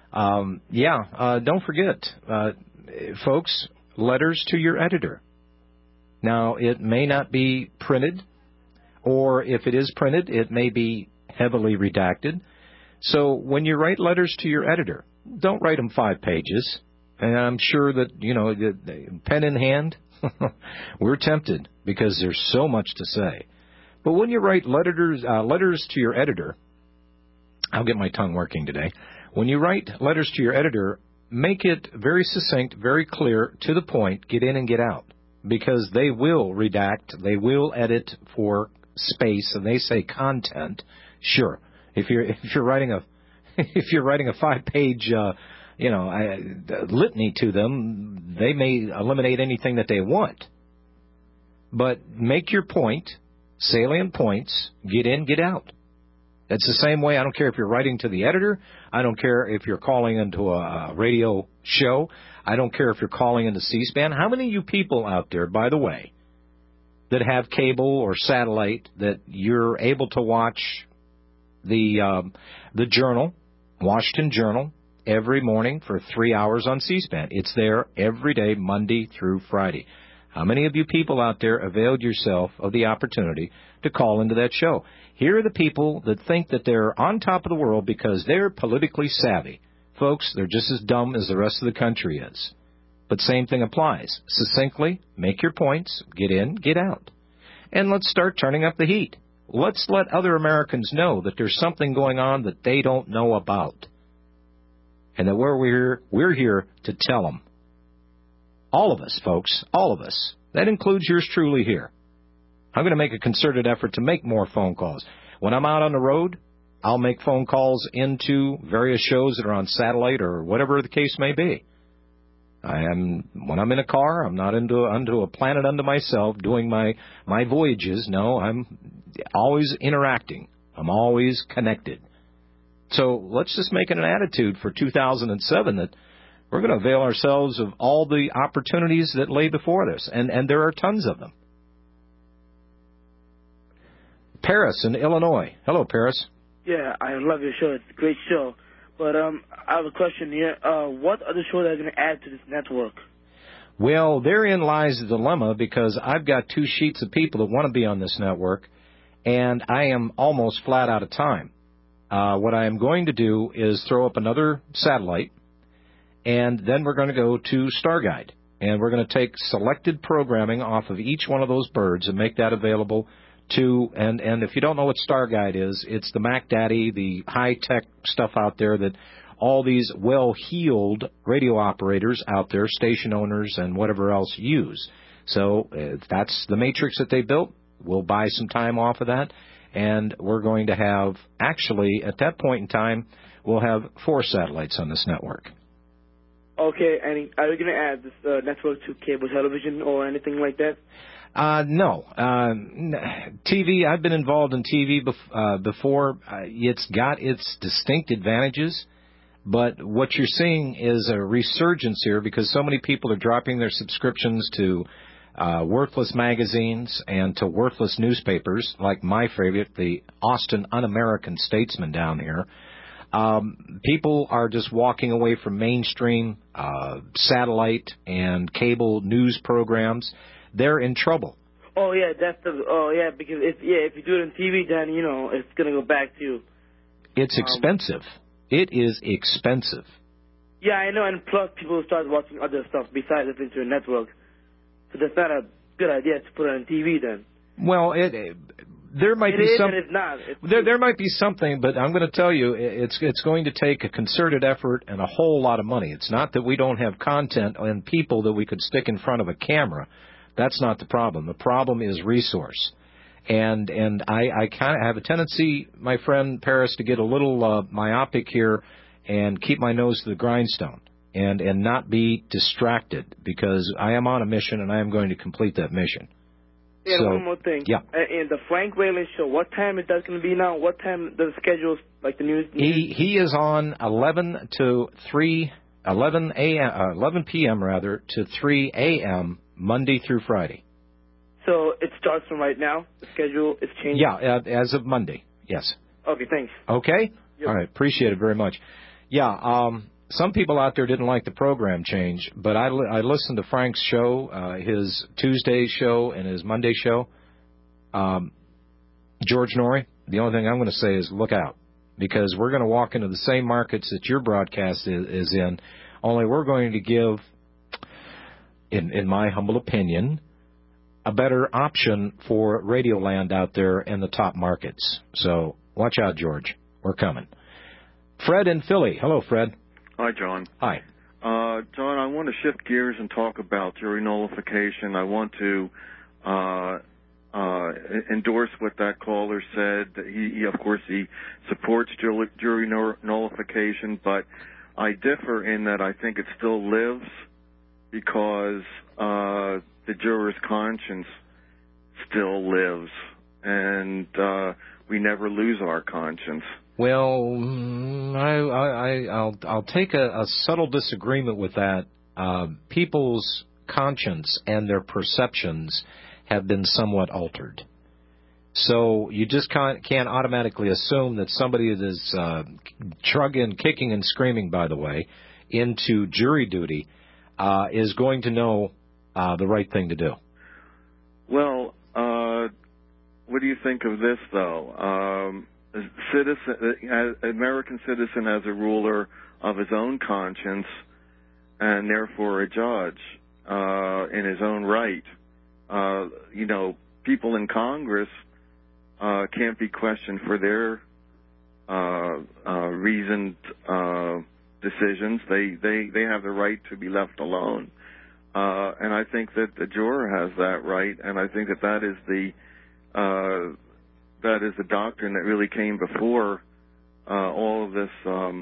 Don't forget, folks, letters to your editor. Now, it may not be printed, or if it is printed, it may be heavily redacted. So when you write letters to your editor, don't write them 5 pages. And I'm sure that, pen in hand, we're tempted because there's so much to say. But when you write letters to your editor, I'll get my tongue working today. When you write letters to your editor, make it very succinct, very clear, to the point, get in and get out. Because they will redact, they will edit for space, and they say content. Sure, if you're writing a 5-page litany to them, they may eliminate anything that they want. But make your point, salient points, get in, get out. That's the same way. I don't care if you're writing to the editor. I don't care if you're calling into a radio show. I don't care if you're calling into C-SPAN. How many of you people out there, by the way, that have cable or satellite that you're able to watch the Journal, Washington Journal, every morning for 3 hours on C-SPAN? It's there every day, Monday through Friday. How many of you people out there availed yourself of the opportunity to call into that show? Here are the people that think that they're on top of the world because they're politically savvy. Folks, they're just as dumb as the rest of the country is. But same thing applies. Succinctly, make your points, get in, get out. And let's start turning up the heat. Let's let other Americans know that there's something going on that they don't know about. And that we're here to tell them. All of us, folks, all of us. That includes yours truly here. I'm going to make a concerted effort to make more phone calls. When I'm out on the road, I'll make phone calls into various shows that are on satellite or whatever the case may be. When I'm in a car, I'm not into a planet unto myself doing my voyages. No, I'm always interacting. I'm always connected. So let's just make it an attitude for 2007 that we're going to avail ourselves of all the opportunities that lay before us, and there are tons of them. Paris in Illinois. Hello, Paris. Yeah, I love your show. It's a great show. But I have a question here. What other shows are going to add to this network? Well, therein lies the dilemma, because I've got 2 sheets of people that want to be on this network, and I am almost flat out of time. What I am going to do is throw up another satellite, and then we're going to go to Starguide. And we're going to take selected programming off of each one of those birds and make that available to, and if you don't know what Starguide is, it's the Mac Daddy, the high-tech stuff out there that all these well-heeled radio operators out there, station owners and whatever else use. So that's the matrix that they built. We'll buy some time off of that, and we're going to have, actually, at that point in time, we'll have 4 satellites on this network. Okay, and are you going to add this network to cable television or anything like that? No. TV, I've been involved in TV before. It's got its distinct advantages, but what you're seeing is a resurgence here because so many people are dropping their subscriptions to worthless magazines and to worthless newspapers, like my favorite, the Austin Un-American Statesman down here. People are just walking away from mainstream satellite and cable news programs. They're in trouble. Oh yeah, because if you do it on TV, then it's gonna go back to. It's expensive. It is expensive. Yeah, I know, and plus people start watching other stuff besides listening to a network. So that's not a good idea to put it on TV then. Well, there might be some. It's not. There might be something, but I'm going to tell you, it's going to take a concerted effort and a whole lot of money. It's not that we don't have content and people that we could stick in front of a camera. That's not the problem. The problem is resource. And I kind of have a tendency, my friend Paris, to get a little myopic here and keep my nose to the grindstone and not be distracted, because I am on a mission and I am going to complete that mission. And one more thing. Yeah. And the Frank Whalen show, what time is that going to be now? What time the schedule, like the news? He is on 11 p.m. rather to 3 a.m. Monday through Friday. So it starts from right now? The schedule is changing? Yeah, as of Monday, yes. Okay, thanks. Okay? Yep. All right, appreciate it very much. Yeah, some people out there didn't like the program change, but I listened to Frank's show, his Tuesday show and his Monday show. George Norrie, the only thing I'm going to say is look out, because we're going to walk into the same markets that your broadcast is in, only we're going to give, in my humble opinion, a better option for Radioland out there in the top markets. So watch out, George. We're coming. Fred in Philly. Hello, Fred. Hi, John. Hi. John, I want to shift gears and talk about jury nullification. I want to endorse what that caller said. He of course, he supports jury nullification, but I differ in that I think it still lives because the juror's conscience still lives, and we never lose our conscience. Well, I'll take a subtle disagreement with that. People's conscience and their perceptions have been somewhat altered. So you just can't automatically assume that somebody that is kicking and screaming, by the way, into jury duty is going to know the right thing to do. Well, what do you think of this, though? American citizen as a ruler of his own conscience and therefore a judge in his own right. People in Congress can't be questioned for their reasoned decisions. They have the right to be left alone. And I think that the juror has that right, and I think that is the doctrine that really came before all of this,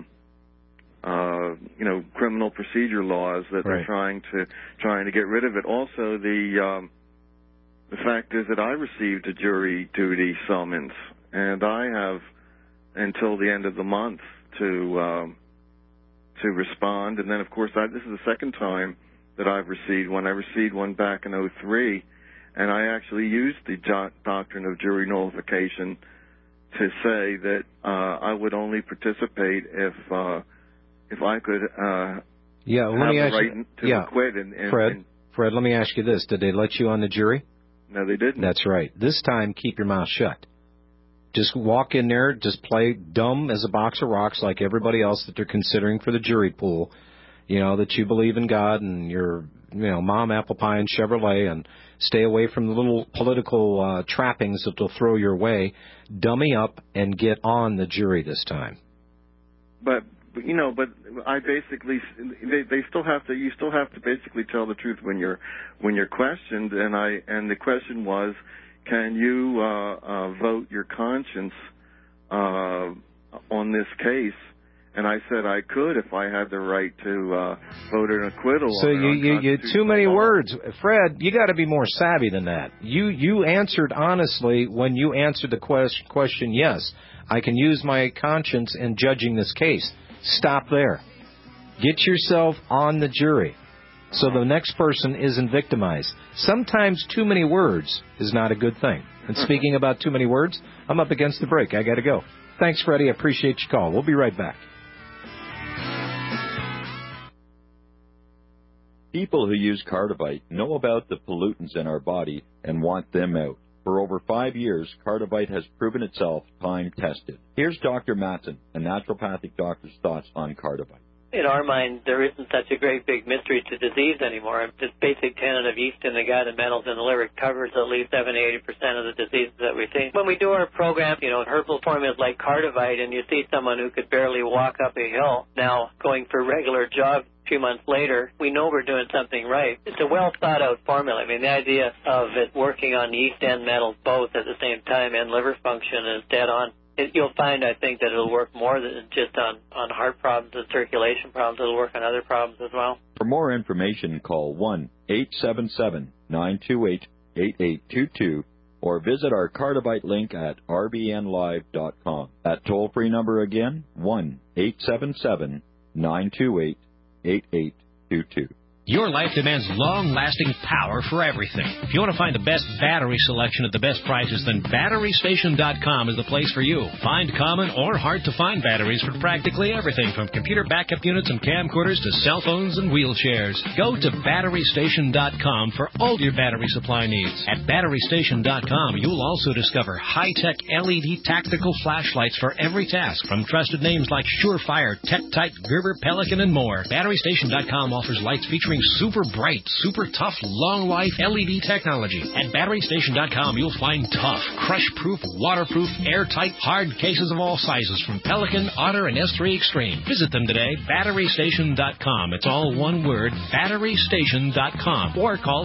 criminal procedure laws that they're trying to get rid of it. Also, the fact is that I received a jury duty summons, and I have until the end of the month to respond. And then, of course, this is the second time that I've received one. I received one back in 2003. And I actually used the doctrine of jury nullification to say that I would only participate if I could have the right to acquit. Fred, let me ask you this. Did they let you on the jury? No, they didn't. That's right. This time, keep your mouth shut. Just walk in there, just play dumb as a box of rocks like everybody else that they're considering for the jury pool. You know, that you believe in God and your, mom, apple pie, and Chevrolet, and stay away from the little political trappings that they'll throw your way. Dummy up and get on the jury this time. But I basically, they still have to. You still have to basically tell the truth when you're questioned. And the question was, can you vote your conscience on this case? And I said I could if I had the right to vote an acquittal. So you too many words, Fred. You got to be more savvy than that. You answered honestly when you answered the question. Yes, I can use my conscience in judging this case. Stop there. Get yourself on the jury so the next person isn't victimized. Sometimes too many words is not a good thing. And speaking about too many words, I'm up against the break. I got to go. Thanks, Freddie. I appreciate your call. We'll be right back. People who use Cardivite know about the pollutants in our body and want them out. For over 5 years, Cardivite has proven itself time-tested. Here's Dr. Matson, a naturopathic doctor's thoughts on Cardivite. In our mind, there isn't such a great big mystery to disease anymore. This basic tenet of yeast in the gut and metals in the liver covers at least 70-80% of the diseases that we see. When we do our program, herbal formulas like Cardivite, and you see someone who could barely walk up a hill now going for a regular jog a few months later, we know we're doing something right. It's a well-thought-out formula. I mean, the idea of it working on yeast and metals both at the same time and liver function is dead on. You'll find, I think, that it'll work more than just on heart problems and circulation problems. It'll work on other problems as well. For more information, call 1-877-928-8822 or visit our Cardivite link at rbnlive.com. That toll-free number again, 1-877-928-8822. Your life demands long-lasting power for everything. If you want to find the best battery selection at the best prices, then BatteryStation.com is the place for you. Find common or hard-to-find batteries for practically everything, from computer backup units and camcorders to cell phones and wheelchairs. Go to BatteryStation.com for all your battery supply needs. At BatteryStation.com, you'll also discover high-tech LED tactical flashlights for every task, from trusted names like Surefire, Tektite, Gerber, Pelican, and more. BatteryStation.com offers lights featuring super bright, super tough, long-life LED technology. At BatteryStation.com, you'll find tough, crush-proof, waterproof, airtight, hard cases of all sizes from Pelican, Otter, and S3 Extreme. Visit them today, BatteryStation.com. It's all one word, BatteryStation.com. Or call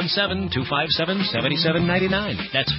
417-257-7799. That's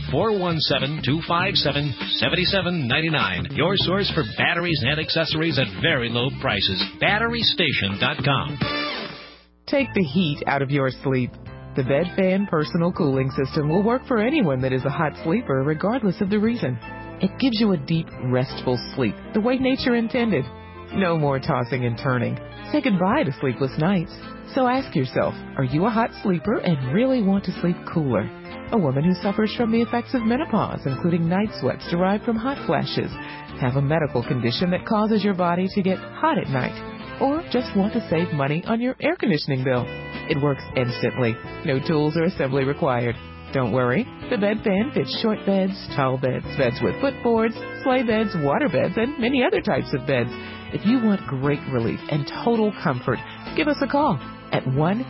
417-257-7799. Your source for batteries and accessories at very low prices. BatteryStation.com. Take the heat out of your sleep. The Bed Fan Personal Cooling System will work for anyone that is a hot sleeper, regardless of the reason. It gives you a deep, restful sleep, the way nature intended. No more tossing and turning. Say goodbye to sleepless nights. So ask yourself, are you a hot sleeper and really want to sleep cooler? A woman who suffers from the effects of menopause, including night sweats derived from hot flashes, have a medical condition that causes your body to get hot at night, or just want to save money on your air conditioning bill. It works instantly. No tools or assembly required. Don't worry. The Bed Fan fits short beds, tall beds, beds with footboards, sleigh beds, water beds, and many other types of beds. If you want great relief and total comfort, give us a call at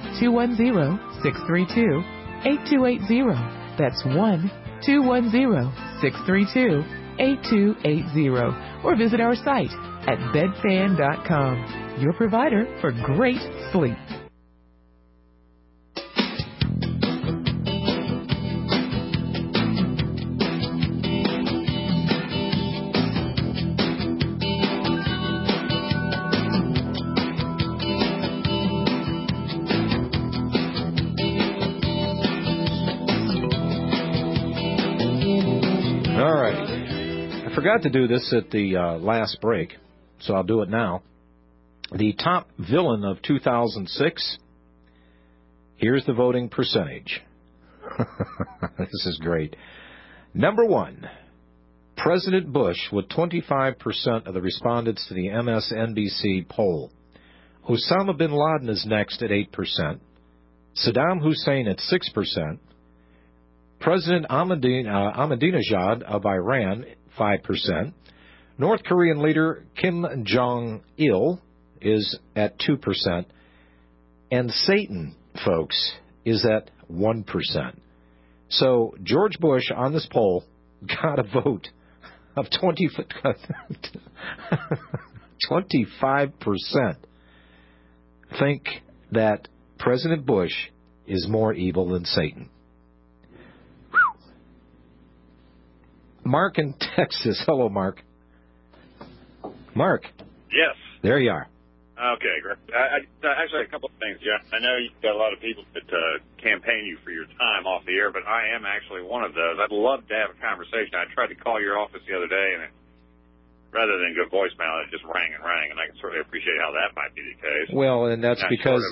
1-210-632-8280. That's 1-210-632-8280. Or visit our site at bedfan.com, your provider for great sleep. All right. I forgot to do this at the last break, so I'll do it now. The top villain of 2006. Here's the voting percentage. This is great. Number 1, President Bush with 25% of the respondents to the MSNBC poll. Osama bin Laden is next at 8%. Saddam Hussein at 6%, President Ahmadinejad of Iran, 5%, North Korean leader Kim Jong-il is at 2%, and Satan, folks, is at 1%. So George Bush on this poll got a vote of 25%. Think that President Bush is more evil than Satan. Mark in Texas. Hello, Mark. Mark. Yes. There you are. Okay, great. Actually, a couple of things, Jeff. I know you've got a lot of people that campaign you for your time off the air, but I am actually one of those. I'd love to have a conversation. I tried to call your office the other day, and rather than go voicemail, it just rang, and I can certainly appreciate how that might be the case. Well, and that's because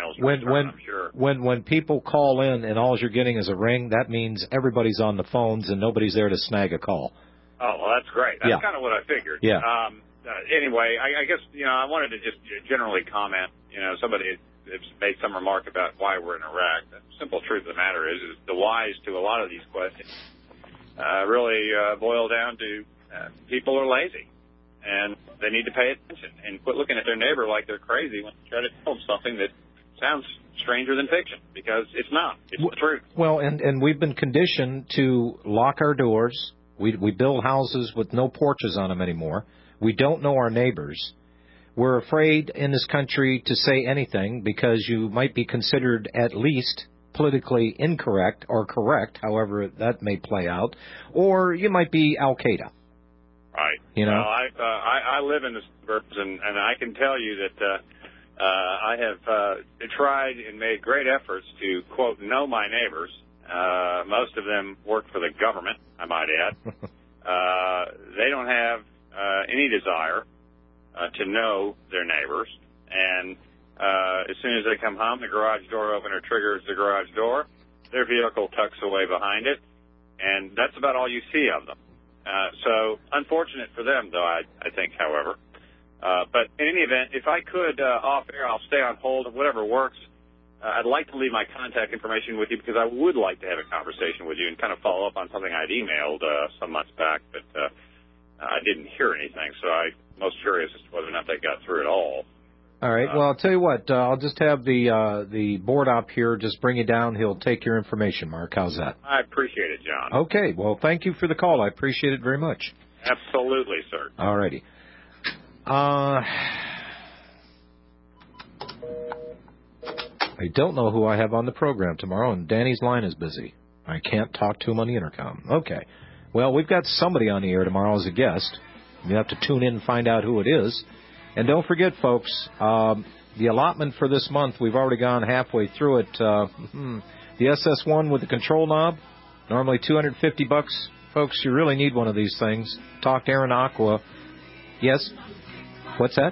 when people call in and all you're getting is a ring, that means everybody's on the phones and nobody's there to snag a call. Oh, well, that's great. That's kind of what I figured. Yeah. Anyway, I guess, I wanted to just generally comment. Somebody has made some remark about why we're in Iraq. The simple truth of the matter is the whys to a lot of these questions really boil down to people are lazy, and they need to pay attention and quit looking at their neighbor like they're crazy when you try to tell them something that sounds stranger than fiction, because it's not. It's the truth. Well, and we've been conditioned to lock our doors. We build houses with no porches on them anymore. We don't know our neighbors. We're afraid in this country to say anything because you might be considered at least politically incorrect or correct, however that may play out, or you might be Al-Qaeda. Right. Well, I live in the suburbs, and I can tell you that I have tried and made great efforts to, quote, know my neighbors. Most of them work for the government, I might add. They don't have any desire to know their neighbors, and as soon as they come home, the garage door opener triggers the garage door, their vehicle tucks away behind it, and that's about all you see of them. So unfortunate for them, though, I think, however. But in any event, if I could, off air, I'll stay on hold of whatever works. I'd like to leave my contact information with you because I would like to have a conversation with you and kind of follow up on something I'd emailed some months back, but I didn't hear anything, so I'm most curious as to whether or not that got through at all. All right. Well, I'll tell you what. I'll just have the board op here just bring you down. He'll take your information, Mark. How's that? I appreciate it, John. Okay. Well, thank you for the call. I appreciate it very much. Absolutely, sir. All righty. I don't know who I have on the program tomorrow, and Danny's line is busy. I can't talk to him on the intercom. Okay. Well, we've got somebody on the air tomorrow as a guest. You have to tune in and find out who it is. And don't forget, folks, the allotment for this month, we've already gone halfway through it. The SS1 with the control knob, normally $250. Folks, you really need one of these things. Talk to Aaron Aqua. Yes? What's that?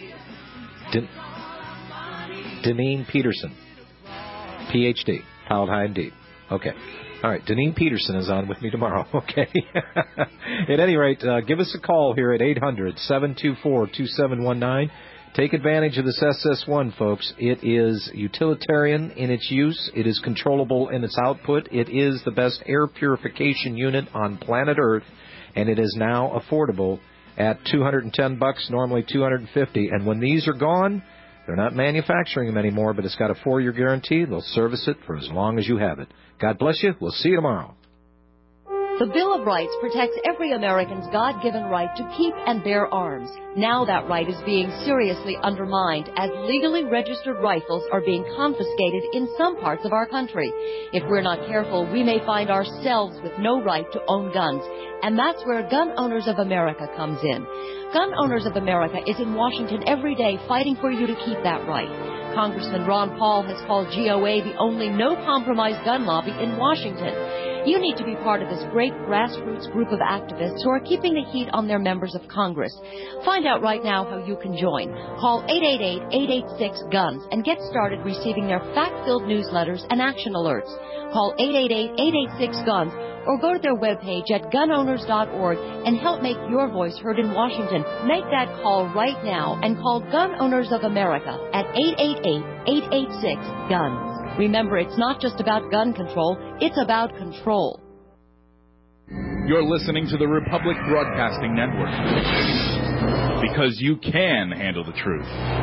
Deneen Peterson, Ph.D., pilot high and deep. Okay. All right, Deneen Peterson is on with me tomorrow. Okay. At any rate, give us a call here at 800-724-2719. Take advantage of this SS1, folks. It is utilitarian in its use. It is controllable in its output. It is the best air purification unit on planet Earth, and it is now affordable at $210, normally $250. And when these are gone, they're not manufacturing them anymore, but it's got a 4-year guarantee. They'll service it for as long as you have it. God bless you. We'll see you tomorrow. The Bill of Rights protects every American's God-given right to keep and bear arms. Now that right is being seriously undermined as legally registered rifles are being confiscated in some parts of our country. If we're not careful, we may find ourselves with no right to own guns. And that's where Gun Owners of America comes in. Gun Owners of America is in Washington every day fighting for you to keep that right. Congressman Ron Paul has called GOA the only no-compromise gun lobby in Washington. You need to be part of this great grassroots group of activists who are keeping the heat on their members of Congress. Find out right now how you can join. Call 888-886-GUNS and get started receiving their fact-filled newsletters and action alerts. Call 888-886-GUNS or go to their webpage at gunowners.org and help make your voice heard in Washington. Make that call right now and call Gun Owners of America at 888-886-GUNS. Remember, it's not just about gun control, it's about control. You're listening to the Republic Broadcasting Network. Because you can handle the truth.